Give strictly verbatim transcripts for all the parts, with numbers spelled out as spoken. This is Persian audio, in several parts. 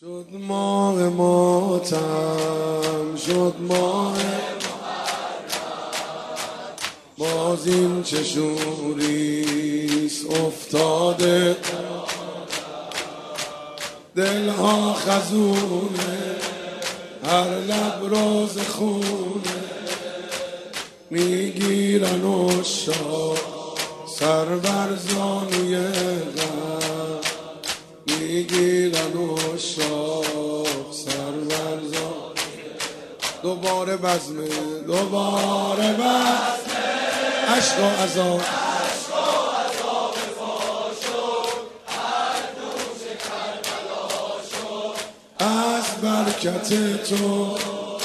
شد ماه ماتم، شد ماه باز این چه شوریست افتاده، دلها خزونه، هر لب روز خونه، میگیرن عشاق سر بر زانوی غم، میگیرن عشاق سر بر زانوی. دوباره بزمه، دوباره بزمه، عشق و عذاب، از برکت تو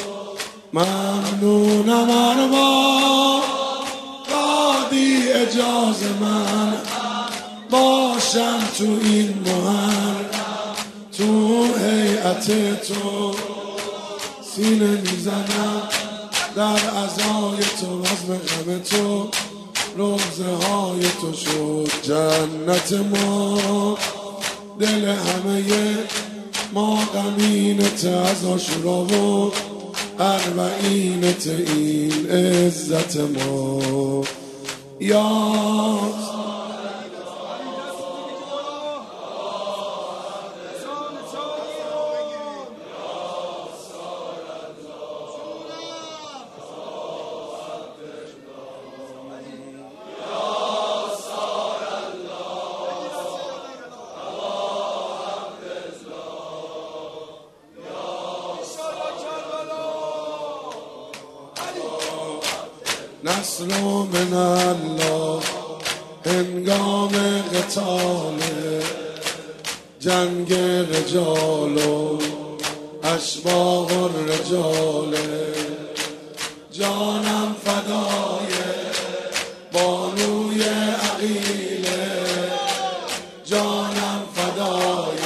ممنونم ارباب، دادی اجازه من باشم تو این محل، تو هیئت تو سینه میزنم در عزای تو، بزم غم تو روزه های تو شد جنت ما، دل همه ما غمینت از عاشورا و اربعینت این عزت ما. یا نصر من الله هنگام قتال، جنگ رجال و اشباح الرجال، جانم فدای بانوی عقیله، جانم فدای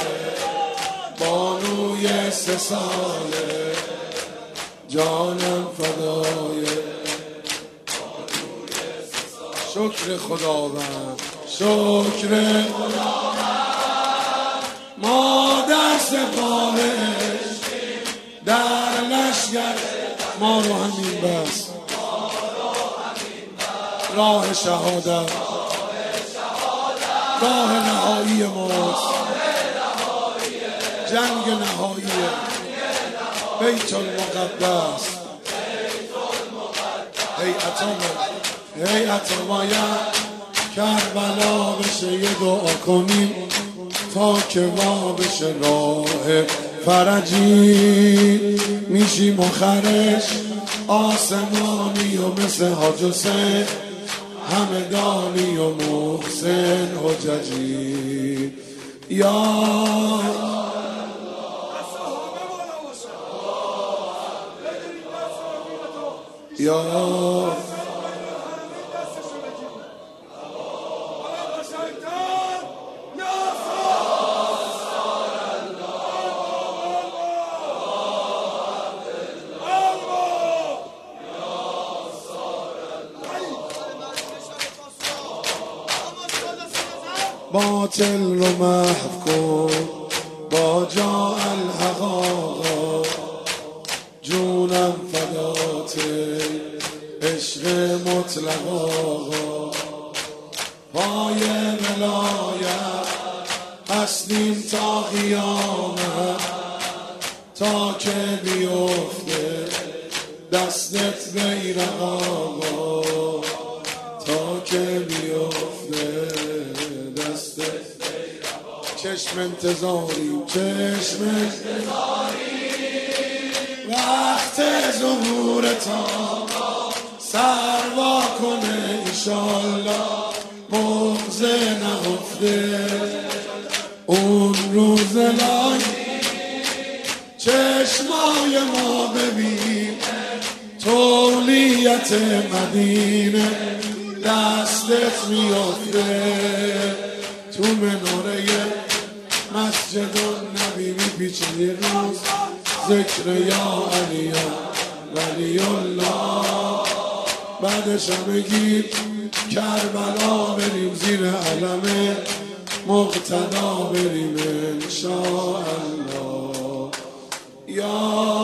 بانوی سه ساله، جانم فدای. شکر خداوند، شکر خداوند، ما در سپاهش در لشگر، ما رو همین بس راه شهادت، راه نهایی ماست، جنگ نهایی بیت المقدس، هیئت باید کربلا بشه، یه دعا کنیم تا که ما بشه راه فرجی، میشیم آخرش آسمانی و مثل حاج حسین همدانی و محسن حججی. یا یا باطل رو محو کن با جا الحق آقا، جونم فدات عشق مطلق آقا، پای ولایت هستیم تا قیامت، تا که بیفته دستت بیرق آقا، تا که بیفته چشم انتظاری، چشم انتظاری وقت ظهور تا سروا کنه انشالله، مغزه نهفته اون روز لای، چشمای ما ببین تولیت مدینه، دستت میافته تو مناره مسجد النبی، میپیچه یه روز ذکر یا علی ولی الله، بعدش همه گیر کربلا بریم زیر علم مقتدا بریم انشاءالله. یا